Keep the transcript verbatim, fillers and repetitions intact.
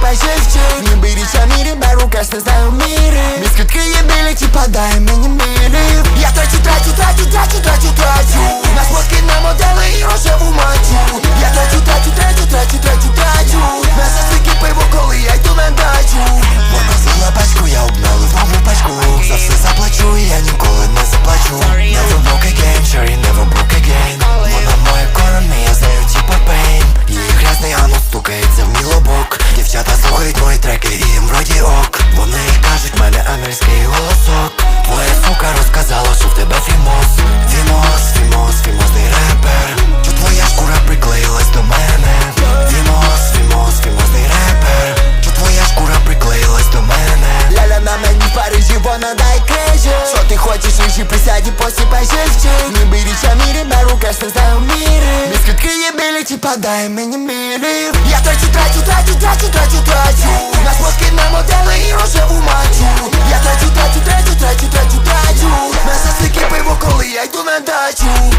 посипай живчик. Ніби річ Амірі, беру кеш, не знаю міри. Мій скидки є білі, чи падає мені мілі. Я трачу, трачу, трачу, трачу, трачу, трачу. На фотки, на модели і рожеву мачу. Я трачу, трачу, трачу, трачу, трачу, трачу. На сосики пиво, коли я йду на дачу. Вона злила пачку, я обналив нову пачку. За все заплачу, і я ніколи не заплачу. Never broke again, sure you never broke again. Вона моя корона, я знаю типа пейн. Її грязний анус стукається в мій лобок. Дівчата слухають мої треки і їм вроді ок. Вони кажуть, мене ангельський голосок. Твоя сука розказала, що в тебе фімоз. Фімоз, фімоз, фімозний репер. Що твоя шкура приклеїлась до мене. Фімоз, фімоз, фімозний репер. Що твоя шкура приклеїлась до мене. Ляля на мені в Парижі, вона дай крижі. Що ти хочеш, ріжі, присядь і посипай живчик. Ніби річ Амірі, беру кеш, не знаю міри. Мій скидки є білі, чи падає мені мілі. Я трачу, трачу, трачу, трачу, трачу, трачу. На фотки, на модели і рожеву мачу. Я трачу, трачу, трачу, трачу, трачу, трачу. На сосики пиво, коли я йду на дачу.